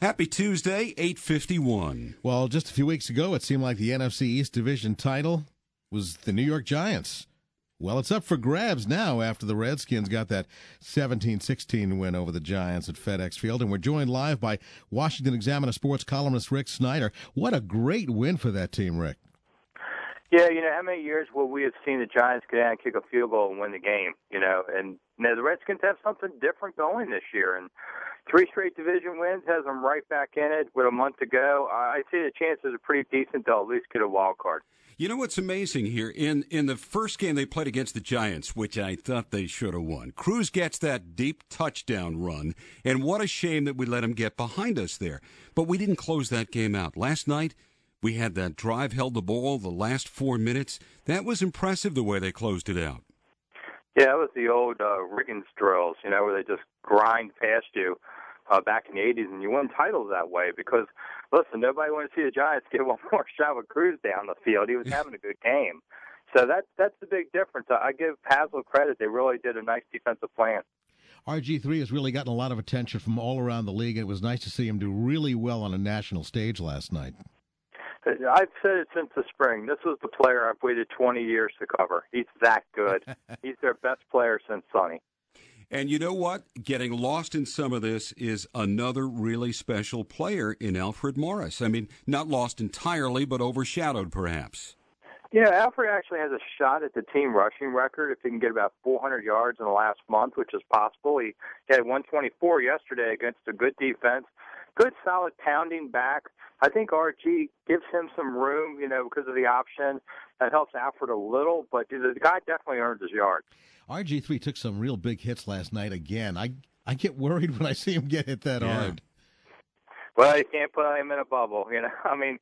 Happy Tuesday, 8:51. Well, just a few weeks ago, it seemed like the NFC East Division title was the New York Giants. Well, it's up for grabs now after the Redskins got that 17-16 win over the Giants at FedEx Field. And we're joined live by Washington Examiner sports columnist Rick Snyder. What a great win for that team, Rick. Yeah, how many years will we have seen the Giants go down and kick a field goal and win the game, And now the Redskins have something different going this year. And 3 straight division wins has them right back in it with a month to go. I see the chances are pretty decent they'll at least get a wild card. You know what's amazing here? In the first game they played against the Giants, which I thought they should have won, Cruz gets that deep touchdown run, and what a shame that we let him get behind us there. But we didn't close that game out. Last night, we had that drive, held the ball the last 4 minutes. That was impressive the way they closed it out. Yeah, it was the old Riggins drills, where they just grind past you back in the 80s, and you win titles that way because, listen, nobody wanted to see the Giants get one more shot with Cruz down the field. He was having a good game. So that's the big difference. I give Haslam credit. They really did a nice defensive plan. RG3 has really gotten a lot of attention from all around the league. It was nice to see him do really well on a national stage last night. I've said it since the spring. This was the player I've waited 20 years to cover. He's that good. He's their best player since Sonny. And you know what? Getting lost in some of this is another really special player in Alfred Morris. I mean, not lost entirely, but overshadowed perhaps. Yeah, Alfred actually has a shot at the team rushing record if he can get about 400 yards in the last month, which is possible. He had 124 yesterday against a good defense. Good, solid pounding back. I think RG gives him some room, because of the option. That helps Alfred a little, but the guy definitely earned his yards. RG3 took some real big hits last night again. I get worried when I see him get hit that hard. Well, you can't put him in a bubble, I mean,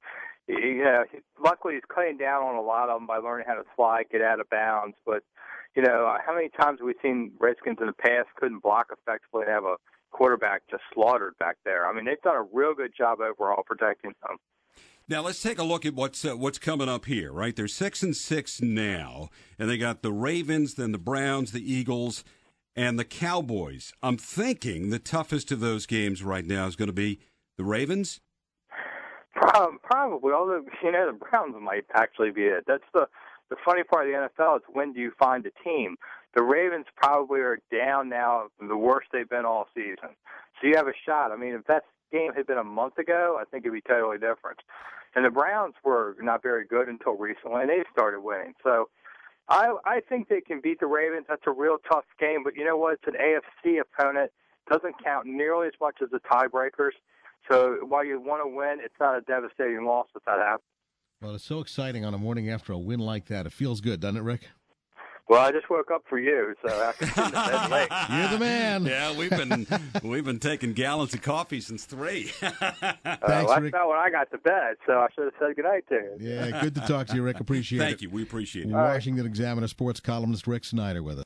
luckily he's cutting down on a lot of them by learning how to slide, get out of bounds. But, how many times have we seen Redskins in the past couldn't block effectively and have a quarterback just slaughtered back there? I mean, they've done a real good job overall protecting them. Now let's take a look at what's coming up here. Right, they're 6-6 now, and they got the Ravens, then the Browns, the Eagles, and the Cowboys. I'm thinking the toughest of those games right now is going to be the Ravens. Probably, although the Browns might actually be it. That's the funny part of the NFL is when do you find a team? The Ravens probably are down now, the worst they've been all season. So you have a shot. I mean, if that game had been a month ago, I think it'd be totally different. And the Browns were not very good until recently, and they started winning. So I think they can beat the Ravens. That's a real tough game. But you know what? It's an AFC opponent. Doesn't count nearly as much as the tiebreakers. So while you want to win, it's not a devastating loss if that happens. Well, it's so exciting on a morning after a win like that. It feels good, doesn't it, Rick? Well, I just woke up for you, so after sitting in bed late. You're the man. Yeah, we've been taking gallons of coffee since 3. Thanks, that's Rick. not when I got to bed, so I should have said goodnight to you. Yeah, good to talk to you, Rick. Appreciate it. Thank you. We appreciate it. Washington Examiner sports columnist Rick Snyder with us.